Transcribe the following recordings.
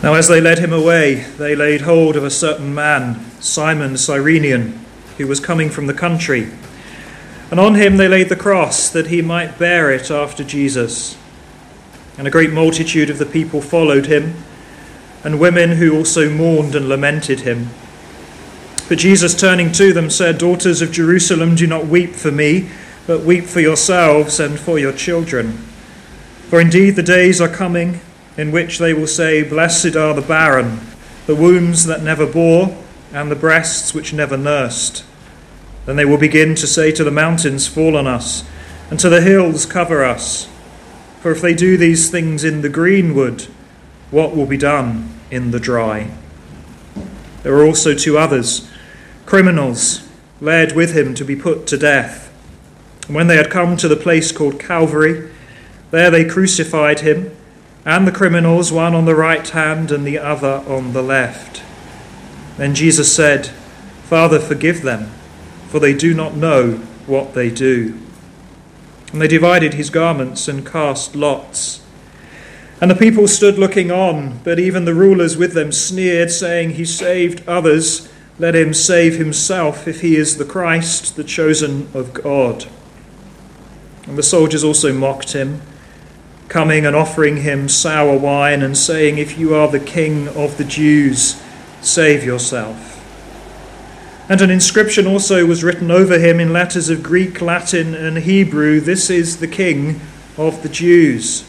Now as they led him away, they laid hold of a certain man, Simon the Cyrenian, who was coming from the country. And on him they laid the cross, that he might bear it after Jesus. And a great multitude of the people followed him, and women who also mourned and lamented him. But Jesus, turning to them, said, "Daughters of Jerusalem, do not weep for me, but weep for yourselves and for your children. For indeed the days are coming in which they will say, 'Blessed are the barren, the wombs that never bore, and the breasts which never nursed.' Then they will begin to say to the mountains, 'Fall on us,' and to the hills, 'Cover us.' For if they do these things in the green wood, what will be done in the dry?" There were also two others, criminals, led with him to be put to death. And when they had come to the place called Calvary, there they crucified him, and the criminals, one on the right hand and the other on the left. Then Jesus said, "Father, forgive them, for they do not know what they do." And they divided his garments and cast lots. And the people stood looking on, but even the rulers with them sneered, saying, "He saved others, let him save himself, if he is the Christ, the chosen of God." And the soldiers also mocked him, coming and offering him sour wine and saying, "If you are the king of the Jews, save yourself." And an inscription also was written over him in letters of Greek, Latin, and Hebrew, "This is the King of the Jews."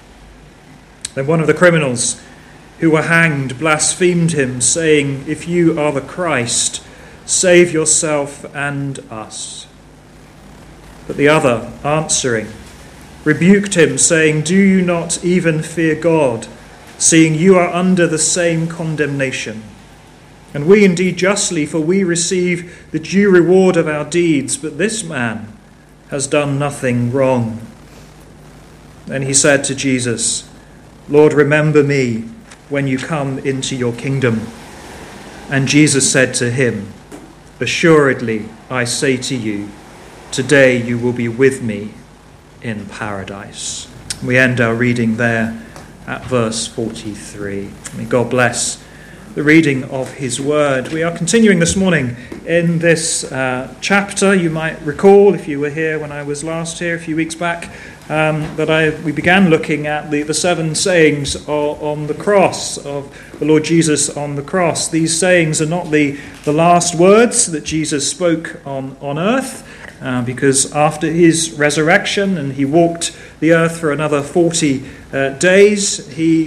Then one of the criminals who were hanged blasphemed him, saying, "If you are the Christ, save yourself and us." But the other, answering, rebuked him, saying, "Do you not even fear God, seeing you are under the same condemnation? And we indeed justly, for we receive the due reward of our deeds, but this man has done nothing wrong." Then he said to Jesus, "Lord, remember me when you come into your kingdom." And Jesus said to him, "Assuredly, I say to you, today you will be with me in paradise." We end our reading there at verse 43. May God bless the reading of his word. We are continuing this morning in this chapter. You might recall, if you were here when I was last here a few weeks back, that we began looking at the 7 sayings on the cross of the Lord Jesus on the cross. These sayings are not the last words that Jesus spoke on earth, because after his resurrection and he walked the earth for another 40 days,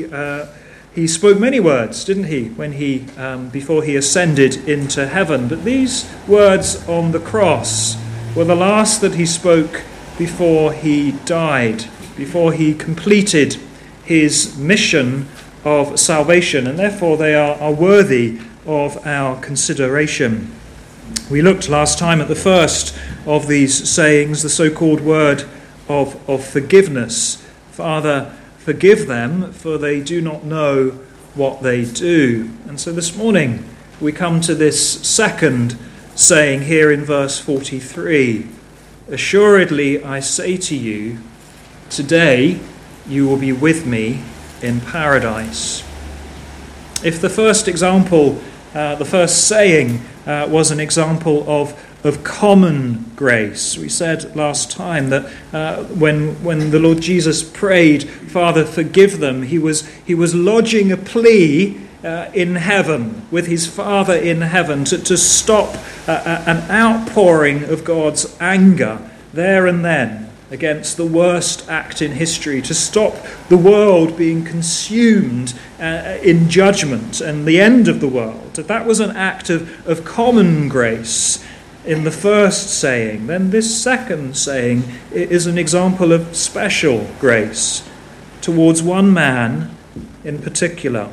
he spoke many words, didn't he, when before he ascended into heaven. But these words on the cross were the last that he spoke before he died, before he completed his mission of salvation, and therefore they are worthy of our consideration. We looked last time at the first of these sayings, the so-called word of forgiveness. "Father, forgive them, for they do not know what they do." And so this morning we come to this second saying here in verse 43. "Assuredly, I say to you, today you will be with me in paradise." If the first example, the first saying, was an example of common grace, we said last time that when the Lord Jesus prayed, "Father, forgive them," he was lodging a plea in heaven, with his Father in heaven, to stop an outpouring of God's anger there and then against the worst act in history, to stop the world being consumed in judgment and the end of the world. That was an act of common grace in the first saying. Then this second saying is an example of special grace towards one man in particular.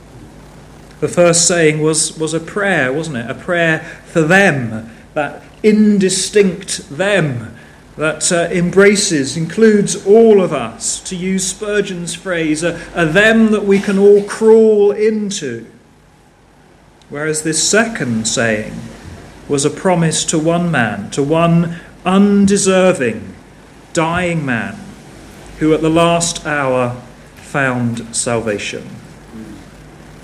The first saying was a prayer, wasn't it? A prayer for them, that indistinct them that includes all of us, to use Spurgeon's phrase, a them that we can all crawl into. Whereas this second saying was a promise to one man, to one undeserving, dying man, who at the last hour found salvation.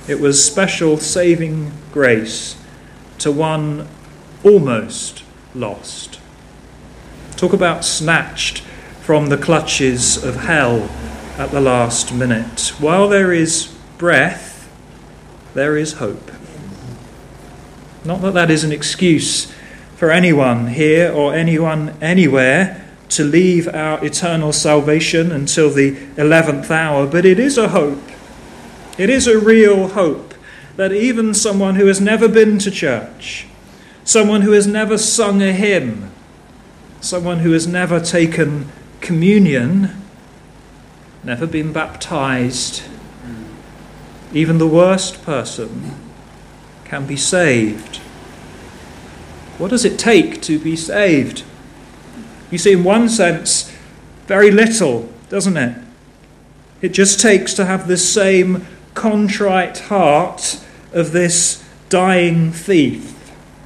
It was special saving grace to one almost lost. Talk about snatched from the clutches of hell at the last minute. While there is breath, there is hope. Not that that is an excuse for anyone here or anyone anywhere to leave our eternal salvation until the 11th hour, but it is a hope. It is a real hope that even someone who has never been to church, someone who has never sung a hymn, someone who has never taken communion, never been baptized, even the worst person can be saved. What does it take to be saved? You see, in one sense, very little, doesn't it? It just takes to have the same contrite heart of this dying thief.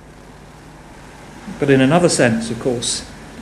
But in another sense, of course,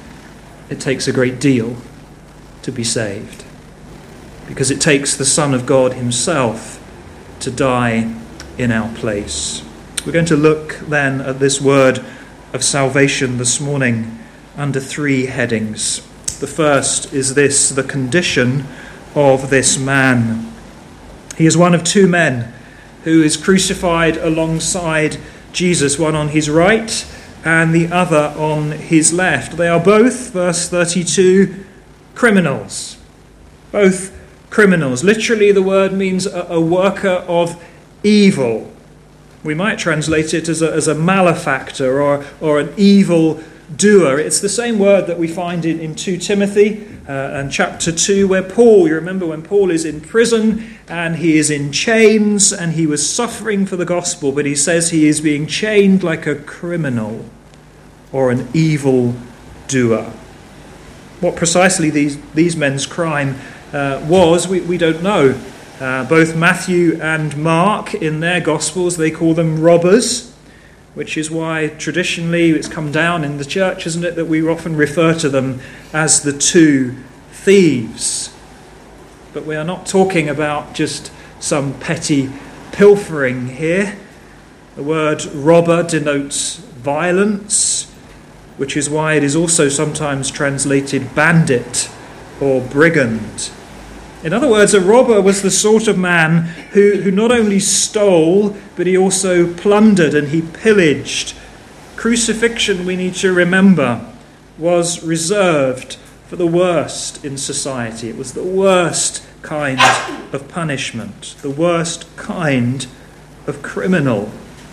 it takes a great deal to be saved, because it takes the Son of God himself to die in our place. We're going to look then at this word of salvation this morning under three headings. The first is this: the condition of this man. He is one of two men who is crucified alongside Jesus, one on his right and the other on his left. They are both, verse 32, criminals. Both criminals. Literally, the word means a worker of evil. We might translate it as a malefactor or an evil doer. It's the same word that we find in 2 Timothy and chapter 2, where Paul, you remember when Paul is in prison and he is in chains and he was suffering for the gospel, but he says he is being chained like a criminal or an evil doer. What precisely these men's crime was, we don't know. Both Matthew and Mark, in their Gospels, they call them robbers, which is why traditionally it's come down in the church, isn't it, that we often refer to them as the two thieves. But we are not talking about just some petty pilfering here. The word robber denotes violence, which is why it is also sometimes translated bandit or brigand. In other words, a robber was the sort of man who not only stole, but he also plundered and he pillaged. Crucifixion, we need to remember, was reserved for the worst in society. It was the worst kind of punishment, the worst kind of criminal,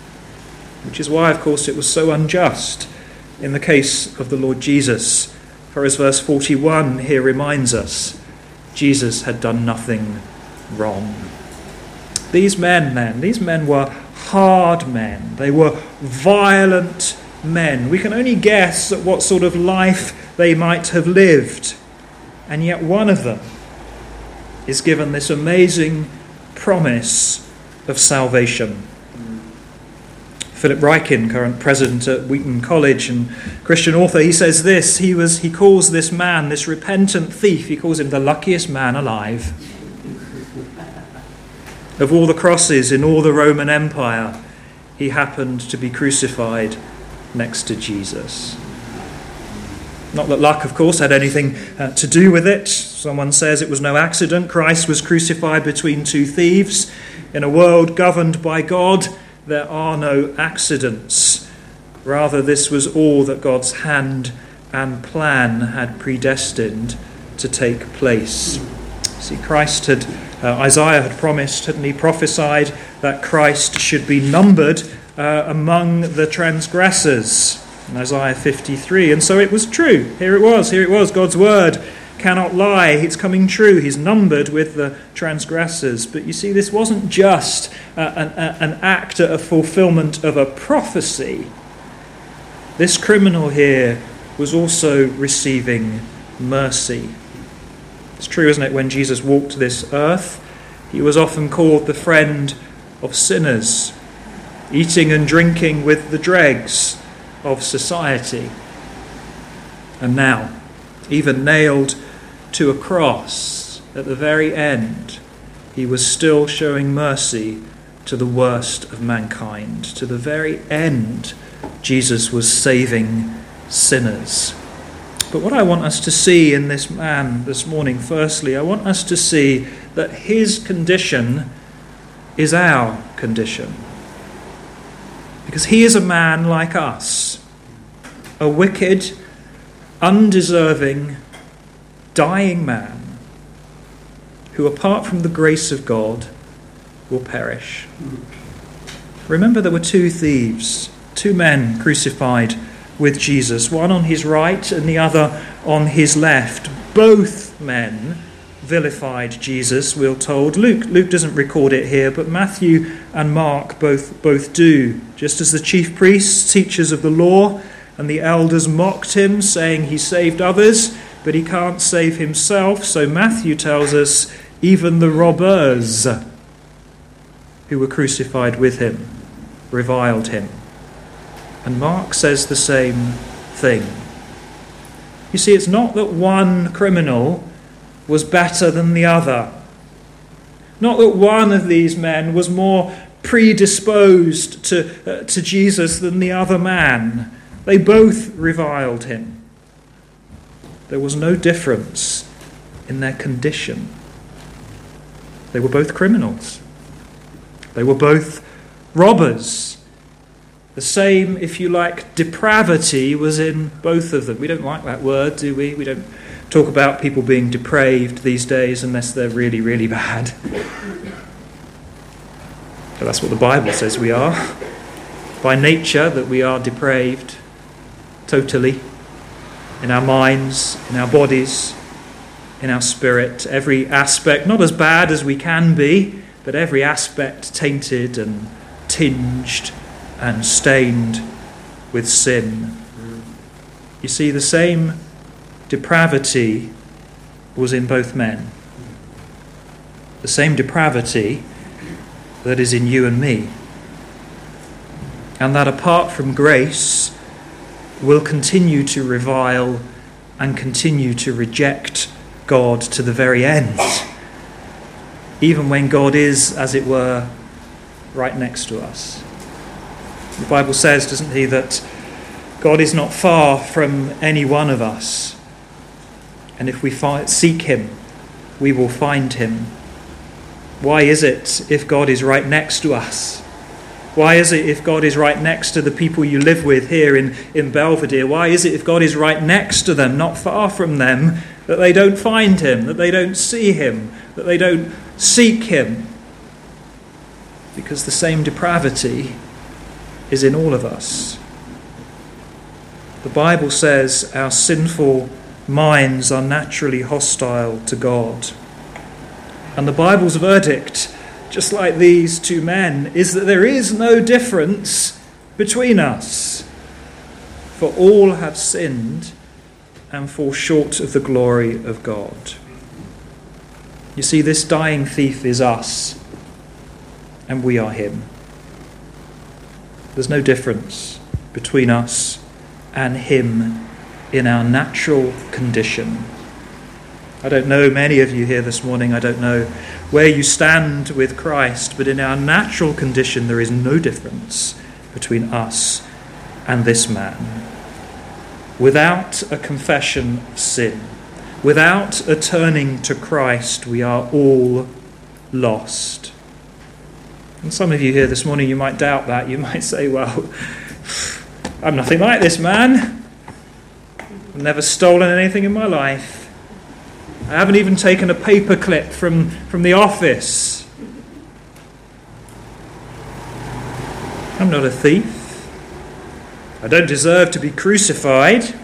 which is why, of course, it was so unjust in the case of the Lord Jesus. For as verse 41 here reminds us, Jesus had done nothing wrong. These men were hard men. They were violent men. We can only guess at what sort of life they might have lived. And yet one of them is given this amazing promise of salvation. Philip Ryken, current president at Wheaton College and Christian author, he says this: he calls this man, this repentant thief, he calls him the luckiest man alive. Of all the crosses in all the Roman Empire, he happened to be crucified next to Jesus. Not that luck, of course, had anything to do with it. Someone says it was no accident. Christ was crucified between two thieves. In a world governed by God, there are no accidents. Rather, this was all that God's hand and plan had predestined to take place. See, Isaiah had promised, hadn't he, prophesied that Christ should be numbered among the transgressors in Isaiah 53. And so it was true. Here it was. God's word cannot lie. It's coming true. He's numbered with the transgressors. But you see, this wasn't just an act, a fulfillment of a prophecy. This criminal here was also receiving mercy. It's true, isn't it? When Jesus walked this earth, he was often called the friend of sinners, eating and drinking with the dregs of society. And now, even nailed to a cross at the very end, he was still showing mercy to the worst of mankind. To the very end, Jesus was saving sinners. But what I want us to see in this man this morning, firstly, I want us to see that his condition is our condition. Because he is a man like us, a wicked, undeserving, dying man who, apart from the grace of God, will perish. Remember, there were two thieves, two men crucified with Jesus, one on his right and the other on his left. Both men vilified Jesus, we're told. Luke doesn't record it here, but Matthew and Mark both do. Just as the chief priests, teachers of the law, and the elders mocked him, saying he saved others, but he can't save himself. So Matthew tells us even the robbers who were crucified with him reviled him. And Mark says the same thing. You see, it's not that one criminal was better than the other. Not that one of these men was more predisposed to Jesus than the other man. They both reviled him. There was no difference in their condition. They were both criminals. They were both robbers. The same, if you like, depravity was in both of them. We don't like that word, do we? We don't talk about people being depraved these days unless they're really, really bad. But that's what the Bible says we are. By nature, that we are depraved totally, in our minds, in our bodies, in our spirit. Every aspect, not as bad as we can be, but every aspect tainted and tinged and stained with sin. You see, the same depravity was in both men. The same depravity that is in you and me. And that apart from grace, will continue to revile and continue to reject God to the very end. Even when God is, as it were, right next to us. The Bible says, doesn't he, that God is not far from any one of us. And if we seek him, we will find him. Why is it if God is right next to us? Why is it if God is right next to the people you live with here in Belvedere? Why is it if God is right next to them, not far from them, that they don't find him, that they don't see him, that they don't seek him? Because the same depravity is in all of us. The Bible says our sinful minds are naturally hostile to God. And the Bible's verdict, just like these two men, is that there is no difference between us. For all have sinned and fall short of the glory of God. You see, this dying thief is us, and we are him. There's no difference between us and him in our natural condition. I don't know many of you here this morning, I don't know where you stand with Christ, but in our natural condition there is no difference between us and this man. Without a confession of sin, without a turning to Christ, we are all lost. And some of you here this morning, you might doubt that. You might say, well, I'm nothing like this man. I've never stolen anything in my life. I haven't even taken a paper clip from the office. I'm not a thief. I don't deserve to be crucified.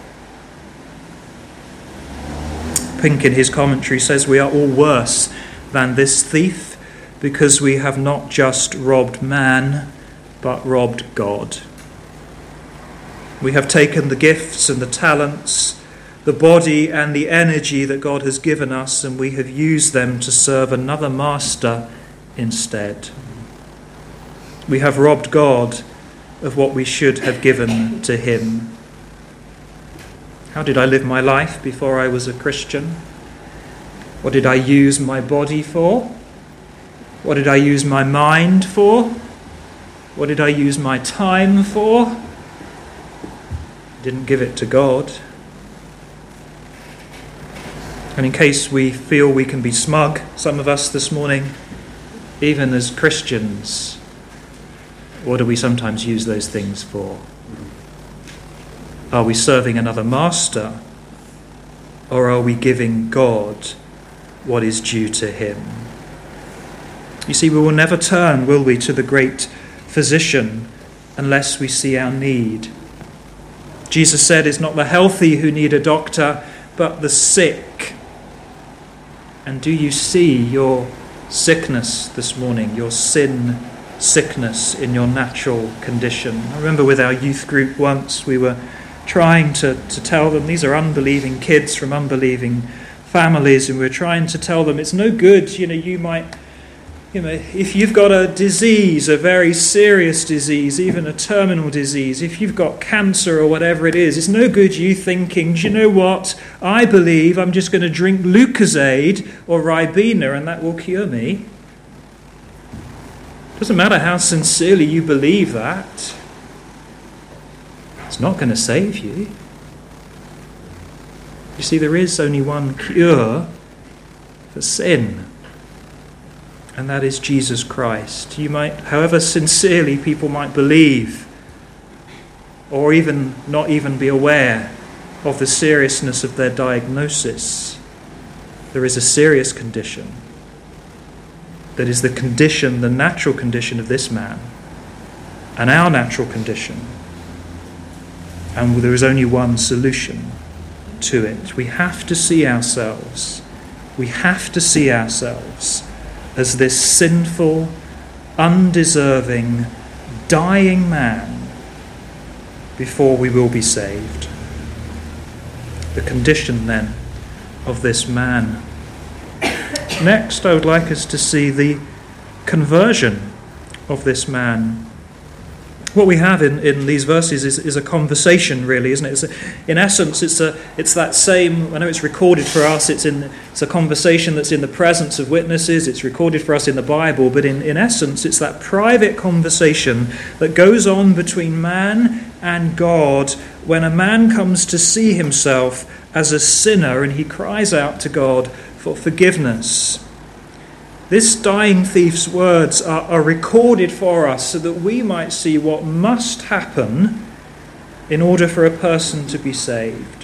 Pink in his commentary says we are all worse than this thief because we have not just robbed man, but robbed God. We have taken the gifts and the talents, the body and the energy that God has given us, and we have used them to serve another master instead. We have robbed God of what we should have given to him. How did I live my life before I was a Christian? What did I use my body for? What did I use my mind for? What did I use my time for? I didn't give it to God. And in case we feel we can be smug, some of us this morning, even as Christians, what do we sometimes use those things for? Are we serving another master? Or are we giving God what is due to him? You see, we will never turn, will we, to the great physician unless we see our need. Jesus said it's not the healthy who need a doctor, but the sick. And do you see your sickness this morning, your sin sickness in your natural condition? I remember with our youth group once we were trying to tell them, these are unbelieving kids from unbelieving families, and we were trying to tell them it's no good, you might, if you've got a disease, a very serious disease, even a terminal disease, if you've got cancer or whatever it is, it's no good you thinking, do you know what, I believe I'm just going to drink Lucozade or Ribena and that will cure me. Doesn't matter how sincerely you believe that. It's not going to save you. You see, there is only one cure for sin, and that is Jesus Christ. You might, however sincerely people might believe, or even not even be aware of the seriousness of their diagnosis, there is a serious condition that is the condition, the natural condition of this man, and our natural condition. And there is only one solution to it. We have to see ourselves. We have to see ourselves as this sinful, undeserving, dying man before we will be saved. The condition then of this man. Next, I would like us to see the conversion of this man. What we have in these verses is a conversation, really, isn't it? In essence, it's that same. I know it's recorded for us. It's a conversation that's in the presence of witnesses. It's recorded for us in the Bible, but in essence, it's that private conversation that goes on between man and God when a man comes to see himself as a sinner and he cries out to God for forgiveness. This dying thief's words are recorded for us so that we might see what must happen in order for a person to be saved.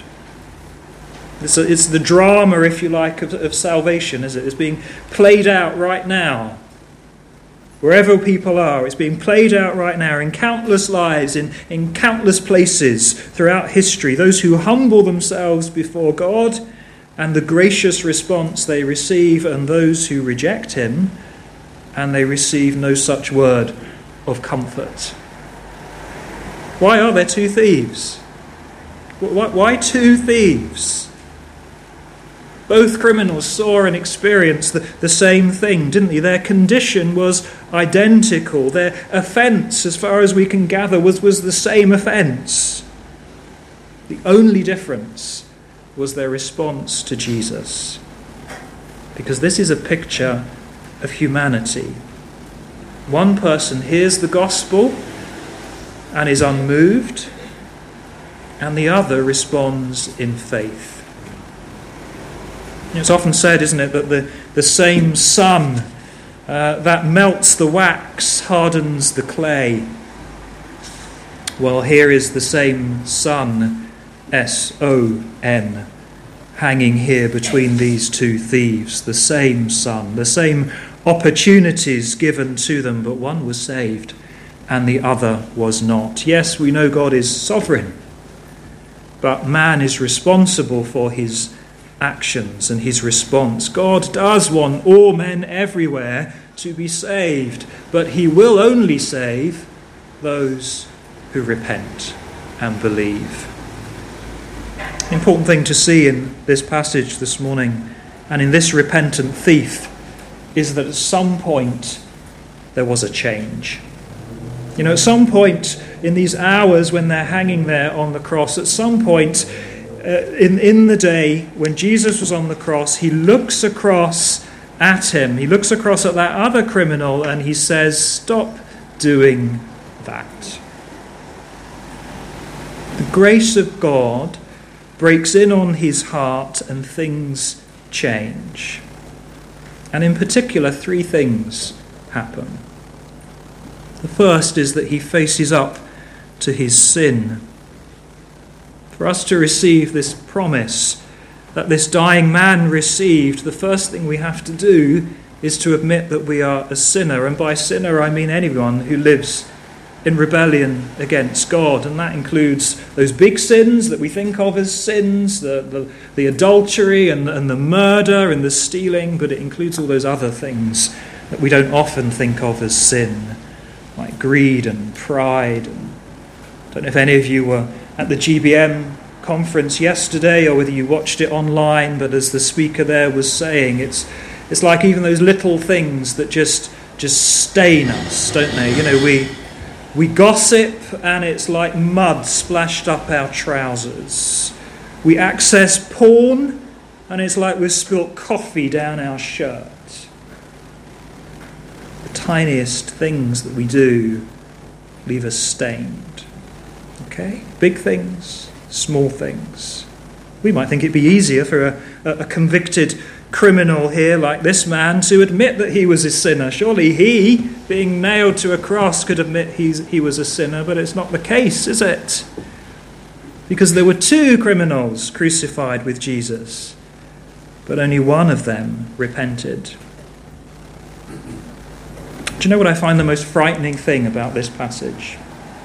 It's the drama, if you like, of salvation, is it? It's being played out right now. Wherever people are, it's being played out right now in countless lives, in countless places throughout history. Those who humble themselves before God and the gracious response they receive, and those who reject him and they receive no such word of comfort. Why are there two thieves? Why two thieves? Both criminals saw and experienced the same thing, didn't they? Their condition was identical. Their offence, as far as we can gather, was the same offence. The only difference was their response to Jesus. Because this is a picture of humanity. One person hears the gospel and is unmoved, and the other responds in faith. It's often said, isn't it, that the same sun that melts the wax hardens the clay. Well, here is the same sun, S-O-N, hanging here between these two thieves. The same sun, the same opportunities given to them, but one was saved and the other was not. Yes, we know God is sovereign, but man is responsible for his actions and his response. God does want all men everywhere to be saved, but he will only save those who repent and believe. The important thing to see in this passage this morning and in this repentant thief is that at some point there was a change. At some point in these hours when they're hanging there on the cross, at some point in the day when Jesus was on the cross, he looks across at him. He looks across at that other criminal and he says, "Stop doing that." The grace of God breaks in on his heart and things change. And in particular, three things happen. The first is that he faces up to his sin. For us to receive this promise that this dying man received, the first thing we have to do is to admit that we are a sinner. And by sinner, I mean anyone who lives in rebellion against God. And that includes those big sins that we think of as sins, the adultery and the murder and the stealing, but it includes all those other things that we don't often think of as sin, like greed and pride. And I don't know if any of you were at the GBM conference yesterday or whether you watched it online, but as the speaker there was saying, it's like even those little things that just stain us, don't they? You know, we gossip and it's like mud splashed up our trousers. We access porn and it's like we've spilt coffee down our shirt. The tiniest things that we do leave us stained. Okay? Big things, small things. We might think it'd be easier for a convicted criminal here like this man to admit that he was a sinner. Surely he, being nailed to a cross, could admit he was a sinner, but it's not the case, is it? Because there were two criminals crucified with Jesus, but only one of them repented. Do you know what I find the most frightening thing about this passage?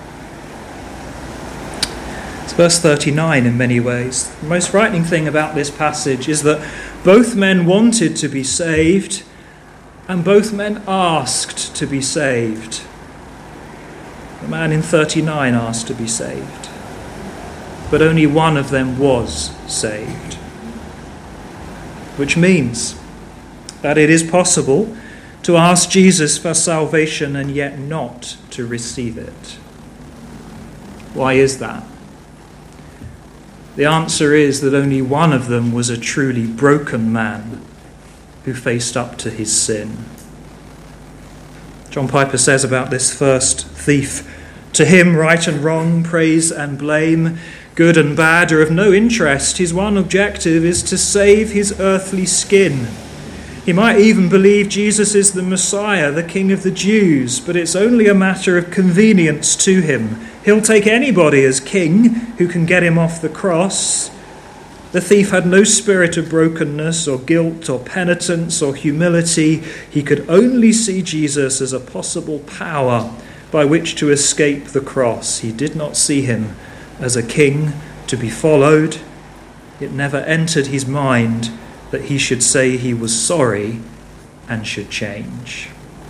It's verse 39 in many ways. The most frightening thing about this passage is that both men wanted to be saved and both men asked to be saved. The man in 39 asked to be saved, but only one of them was saved. Which means that it is possible to ask Jesus for salvation and yet not to receive it. Why is that? The answer is that only one of them was a truly broken man who faced up to his sin. John Piper says about this first thief, "To him right and wrong, praise and blame, good and bad are of no interest. His one objective is to save his earthly skin. He might even believe Jesus is the Messiah, the King of the Jews, but it's only a matter of convenience to him. He'll take anybody as king who can get him off the cross." The thief had no spirit of brokenness or guilt or penitence or humility. He could only see Jesus as a possible power by which to escape the cross. He did not see him as a king to be followed. It never entered his mind that he should say he was sorry and should change.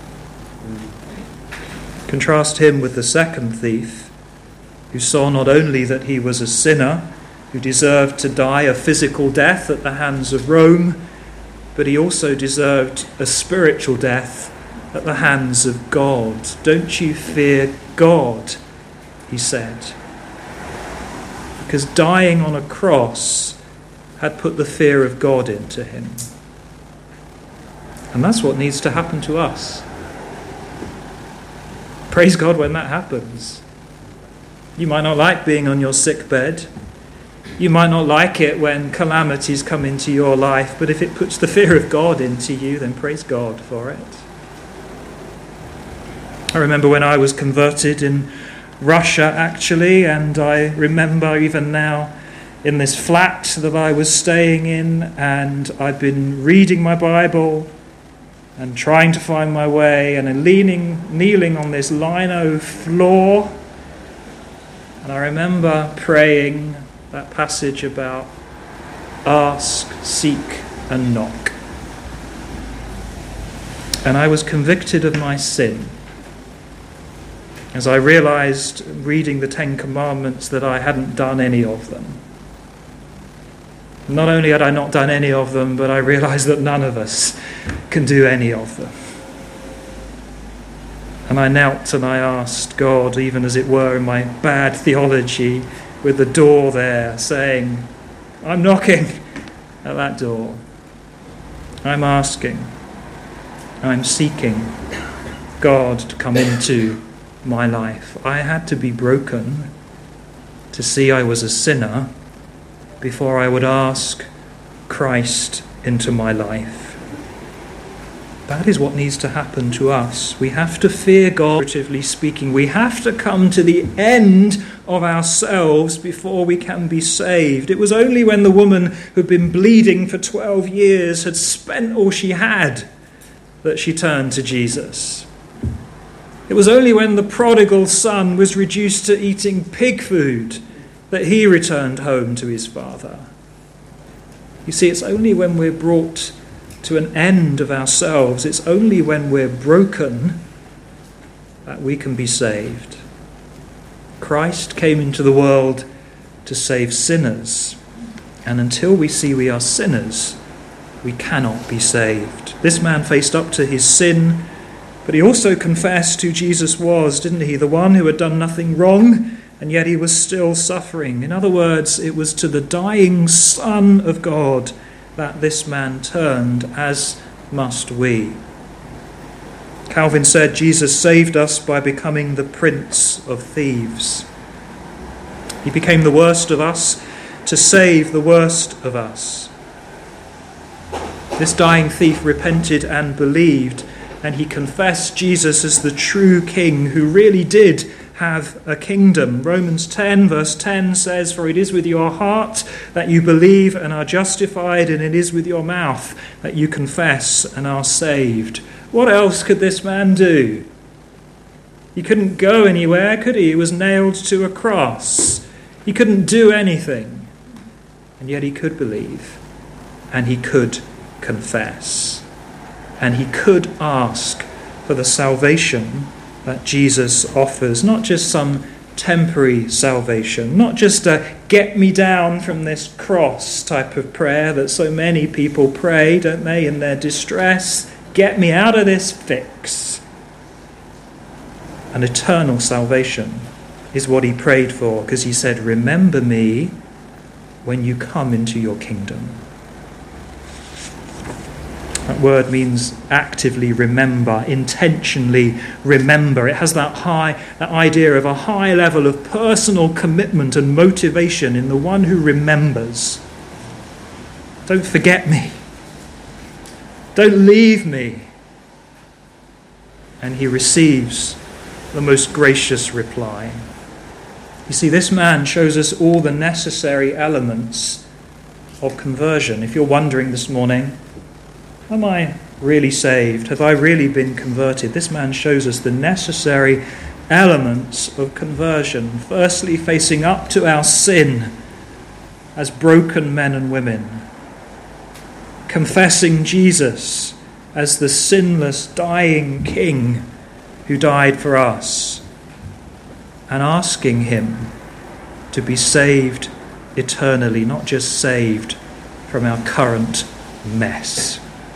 Contrast him with the second thief, who saw not only that he was a sinner who deserved to die a physical death at the hands of Rome, but he also deserved a spiritual death at the hands of God. "Don't you fear God," he said, because dying on a cross had put the fear of God into him. And that's what needs to happen to us. Praise God when that happens. You might not like being on your sick bed. You might not like it when calamities come into your life, but if it puts the fear of God into you, then praise God for it. I remember when I was converted in Russia, actually, and I remember even now in this flat that I was staying in, and I'd been reading my Bible and trying to find my way, and kneeling on this lino floor. And I remember praying that passage about ask, seek, and knock. And I was convicted of my sin as I realized, reading the Ten Commandments, that I hadn't done any of them. Not only had I not done any of them, but I realized that none of us can do any of them. And I knelt and I asked God, even as it were in my bad theology, with the door there, saying, "I'm knocking at that door. I'm asking, I'm seeking God to come into my life. I had to be broken to see I was a sinner before I would ask Christ into my life. That is what needs to happen to us. We have to fear God, figuratively speaking. We have to come to the end of ourselves before we can be saved. It was only when the woman who had been bleeding for 12 years had spent all she had that she turned to Jesus. It was only when the prodigal son was reduced to eating pig food that he returned home to his father. You see, it's only when we're brought to an end of ourselves, it's only when we're broken that we can be saved. Christ came into the world to save sinners, and until we see we are sinners, we cannot be saved. This man faced up to his sin, but he also confessed who Jesus was, didn't he? The one who had done nothing wrong, and yet he was still suffering. In other words, it was to the dying Son of God that this man turned, as must we. Calvin said Jesus saved us by becoming the prince of thieves. He became the worst of us to save the worst of us. This dying thief repented and believed, and he confessed Jesus as the true king who really did have a kingdom. Romans 10 verse 10 says, "For it is with your heart that you believe and are justified, and it is with your mouth that you confess and are saved." What else could this man do? He couldn't go anywhere, could he? He was nailed to a cross. He couldn't do anything. And yet he could believe, and he could confess, and he could ask for the salvation that Jesus offers. Not just some temporary salvation, not just a get me down from this cross type of prayer that so many people pray, don't they, in their distress. Get me out of this fix. An eternal salvation is what he prayed for, because he said, "Remember me when you come into your kingdom." That word means actively remember, intentionally remember. It has that idea of a high level of personal commitment and motivation in the one who remembers. Don't forget me. Don't leave me. And he receives the most gracious reply. You see, this man shows us all the necessary elements of conversion. If you're wondering this morning, am I really saved? Have I really been converted? This man shows us the necessary elements of conversion. Firstly, facing up to our sin as broken men and women. Confessing Jesus as the sinless, dying King who died for us. And asking him to be saved eternally, not just saved from our current mess.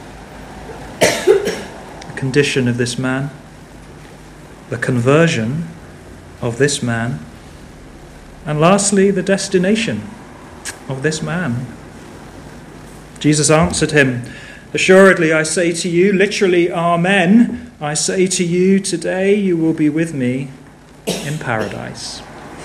The condition of this man, the conversion of this man, and lastly, the destination of this man. Jesus answered him, "Assuredly, I say to you," literally, amen, "I say to you, today you will be with me in paradise."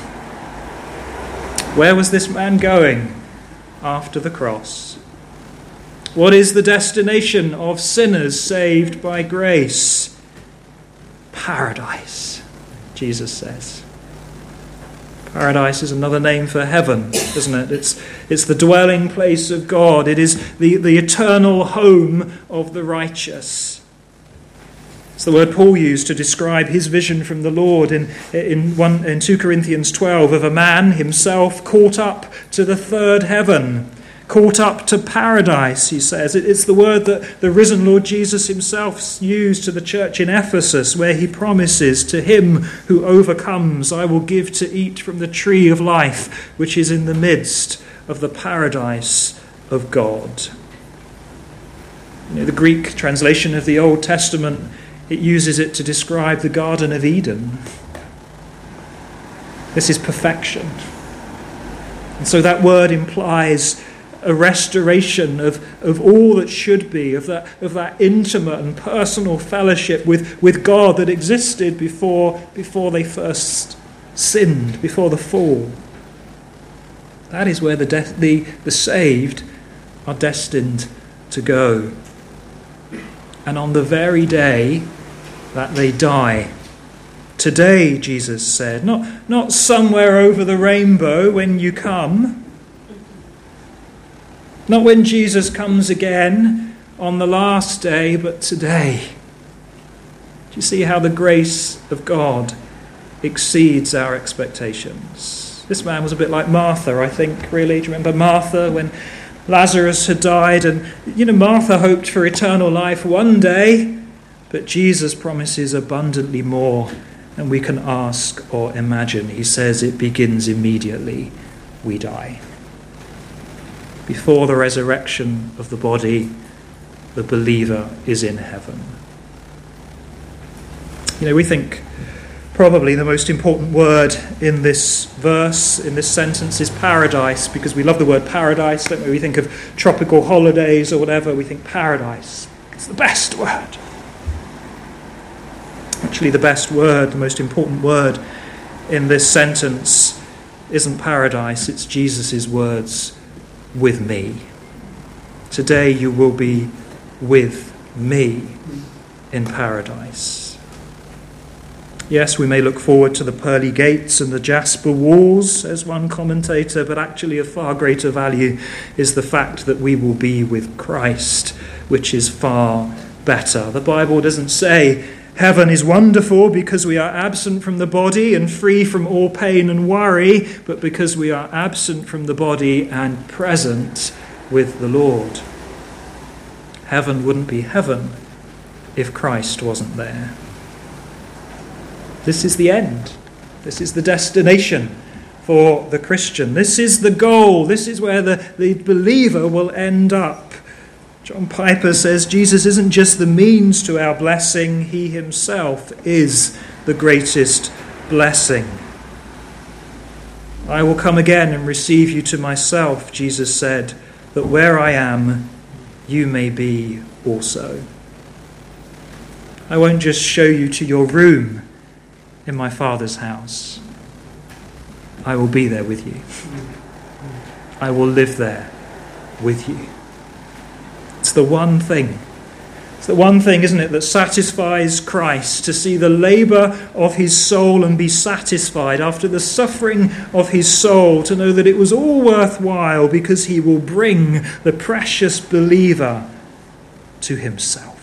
Where was this man going after the cross? What is the destination of sinners saved by grace? Paradise, Jesus says. Paradise is another name for heaven, isn't it? It's the dwelling place of God. It is the eternal home of the righteous. It's the word Paul used to describe his vision from the Lord in 2 Corinthians 12 of a man himself caught up to the third heaven, caught up to paradise, he says. It's the word that the risen Lord Jesus himself used to the church in Ephesus, where he promises, "To him who overcomes, I will give to eat from the tree of life, which is in the midst of the paradise of God." You know, the Greek translation of the Old Testament, it uses it to describe the Garden of Eden. This is perfection. And so that word implies a restoration of all that should be, of that intimate and personal fellowship with God that existed before they first sinned, before the fall. That is where the saved are destined to go. And on the very day that they die, today, Jesus said, not somewhere over the rainbow when you come, not when Jesus comes again on the last day, but today. Do you see how the grace of God exceeds our expectations? This man was a bit like Martha, I think, really. Do you remember Martha when Lazarus had died? And, Martha hoped for eternal life one day, but Jesus promises abundantly more than we can ask or imagine. He says it begins immediately we die. Before the resurrection of the body, the believer is in heaven. We think probably the most important word in this verse, in this sentence, is paradise, because we love the word paradise, don't we? We think of tropical holidays or whatever, we think paradise. It's the best word. Actually, the best word, the most important word in this sentence isn't paradise, it's Jesus' words, with me. Today you will be with me in paradise. Yes, we may look forward to the pearly gates and the jasper walls, says one commentator, but actually of far greater value is the fact that we will be with Christ, which is far better. The Bible doesn't say heaven is wonderful because we are absent from the body and free from all pain and worry, but because we are absent from the body and present with the Lord. Heaven wouldn't be heaven if Christ wasn't there. This is the end. This is the destination for the Christian. This is the goal. This is where the believer will end up. John Piper says Jesus isn't just the means to our blessing, he himself is the greatest blessing. I will come again and receive you to myself, Jesus said, that where I am, you may be also. I won't just show you to your room in my Father's house. I will be there with you. I will live there with you. It's the one thing. It's the one thing, isn't it, that satisfies Christ, to see the labour of his soul and be satisfied after the suffering of his soul, to know that it was all worthwhile because he will bring the precious believer to himself.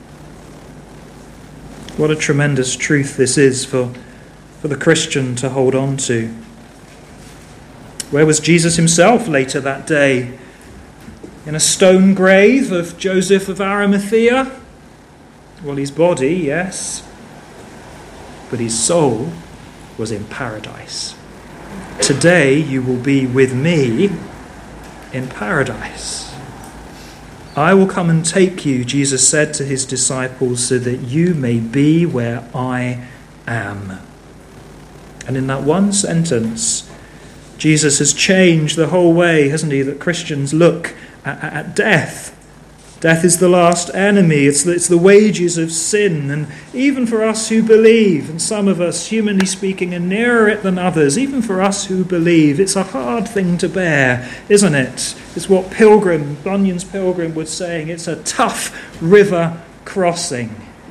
What a tremendous truth this is for the Christian to hold on to. Where was Jesus himself later that day? In a stone grave of Joseph of Arimathea? Well, his body, yes, but his soul was in paradise. Today you will be with me in paradise. I will come and take you, Jesus said to his disciples, so that you may be where I am. And in that one sentence, Jesus has changed the whole way, hasn't he, that Christians look at death. Death is the last enemy. It's the wages of sin. And even for us who believe, and some of us, humanly speaking, are nearer it than others, even for us who believe, it's a hard thing to bear, isn't it? It's what Bunyan's Pilgrim was saying. It's a tough river crossing.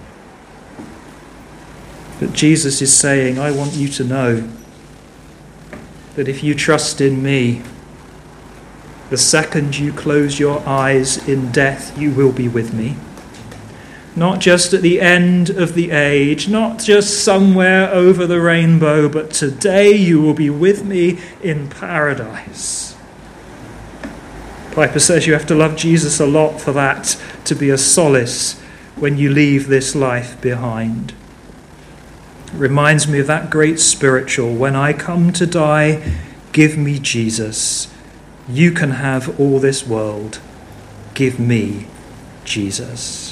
But Jesus is saying, I want you to know that if you trust in me, the second you close your eyes in death, you will be with me. Not just at the end of the age, not just somewhere over the rainbow, but today you will be with me in paradise. Piper says you have to love Jesus a lot for that to be a solace when you leave this life behind. It reminds me of that great spiritual, when I come to die, give me Jesus. You can have all this world. Give me Jesus.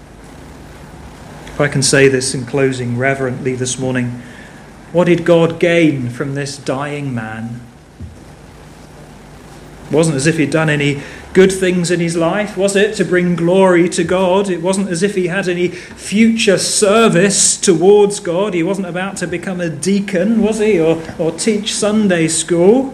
If I can say this in closing reverently this morning, what did God gain from this dying man? It wasn't as if he'd done any good things in his life, was it, to bring glory to God? It wasn't as if he had any future service towards God. He wasn't about to become a deacon, was he, or teach Sunday school.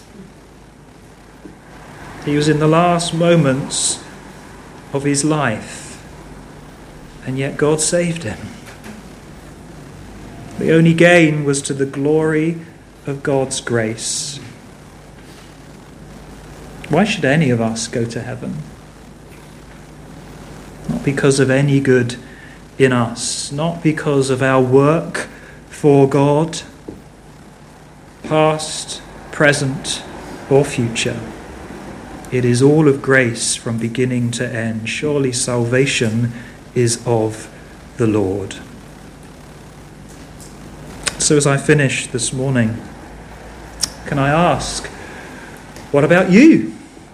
He was in the last moments of his life, and yet God saved him. The only gain was to the glory of God's grace. Why should any of us go to heaven? Not because of any good in us, not because of our work for God, past, present, or future. It is all of grace from beginning to end. Surely salvation is of the Lord. So as I finish this morning, can I ask, what about you?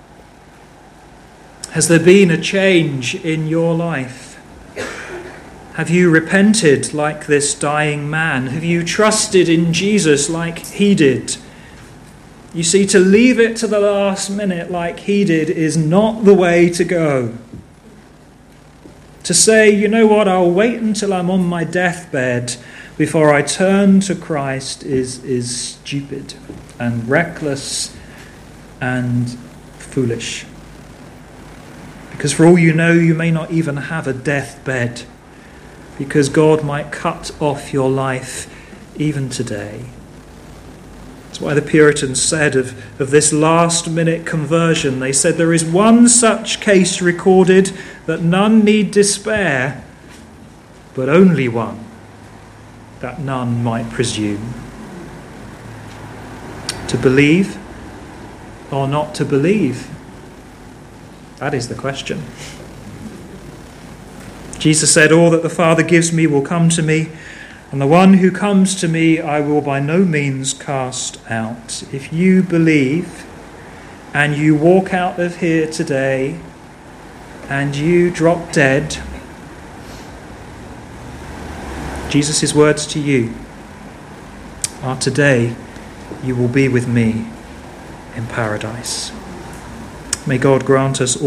Has there been a change in your life? Have you repented like this dying man? Have you trusted in Jesus like he did? You see, to leave it to the last minute like he did is not the way to go. To say, you know what, I'll wait until I'm on my deathbed before I turn to Christ is stupid and reckless and foolish. Because for all you know, you may not even have a deathbed, because God might cut off your life even today. That's why the Puritans said of this last-minute conversion, they said there is one such case recorded that none need despair, but only one that none might presume. To believe or not to believe? That is the question. Jesus said, all that the Father gives me will come to me, and the one who comes to me I will by no means cast out. If you believe and you walk out of here today and you drop dead, Jesus' words to you are, today you will be with me in paradise. May God grant us all